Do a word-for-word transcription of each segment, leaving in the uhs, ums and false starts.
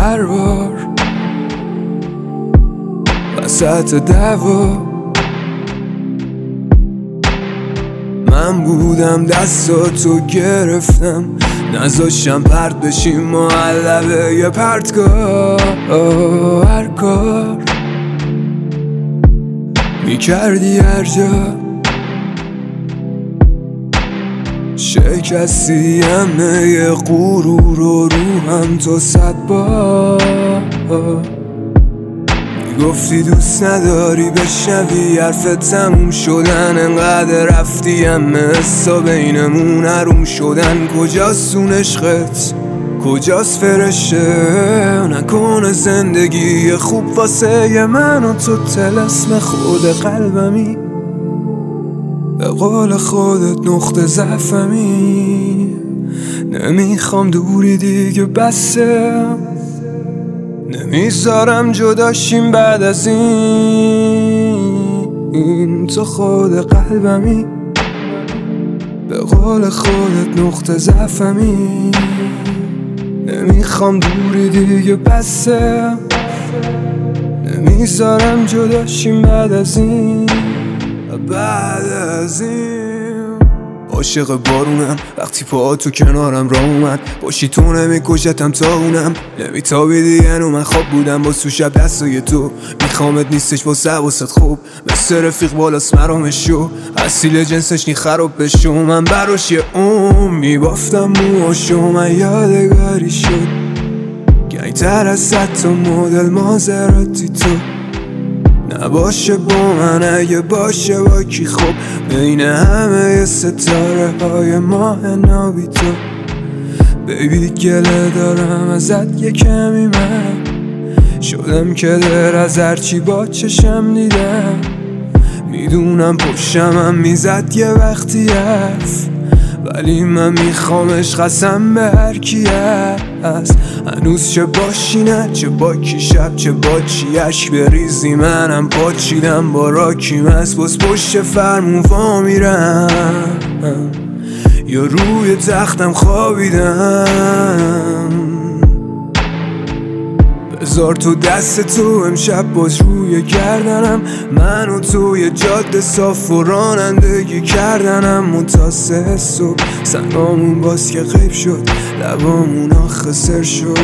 هر بار وسط دعوا من بودم دستاتو گرفتم، نذاشتم پرت بشیم ما لبه یه پرتگاه. هر کار میکردی هر جا شکستی همه یه غرور و رو هم تو صد بار میگفتی دوست نداری بشنوی حرفت تموم شدن، انقدر رفتی همه حسا بینمون حروم شدن. کجاست اون عشقت، کجاست فرشه؟ نکنه زندگی خوب واسه من و تو طلسم خود قلبمی، به قول خودت نقطه ضعفمی. نمیخوام دوری دیگه بسه، نمیذارم جداشیم بعد از این. این تو خود قلبمی، به قول خودت نقطه ضعفمی. نمیخوام دوری دیگه بسه، نمیذارم جداشیم بعد از این. بعد از این عاشق بارونم وقتی پا تو کنارم را اومد، باشی تو نمیکشتم تا اونم نمیتابیدی اینو من خواب بودم با سو شب دستای تو. میخوامت نیستش با سواست خوب مثل رفیق بالاست مرامش شو، اصیل جنسش نی خراب بشو. من براش یه اون میبافتم موهاشو، من یادگاری شد گنگتر از صد تا مدل مازراتی تو. نباشه با من اگه باشه با کی خوب، بین همه ستاره های ماه نابی تو. بیبی گله دارم ازت یه کمی، من شدم که در از هرچی با چشم دیدم. میدونم پشتمم میزد یه وقتی حرف، ولی من میخوامش قسم به هر کی هست. هنوز چه باشی نه چه با کی شب چه با چی عشق بریزی، منم پاچیدم با راکیم هست باز پشت فرمون وا میرم یا روی تختم خوابیدم. بذار تو دست تو امشب باز روی گردنم، من و تو یه جاده صاف و رانندگی کردنم. متاسه صبح سنگامون باز که غیب شد، لبامون آخه سر شد.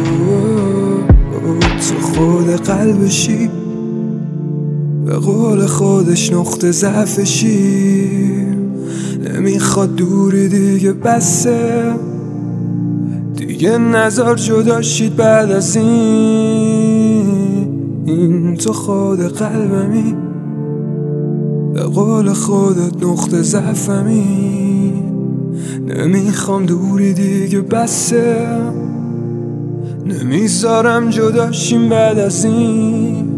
تو خود قلبشی، به قول خودش نقطه ضعفشی. نمیخواد دوری دیگه بسه، دیگه نظر جداشید بعد از این. این تو خود قلبمی، به قول خودت نقطه ضعفمی. نمیخوام دوری دیگه بسه، نمیذارم جداشیم بعد از این.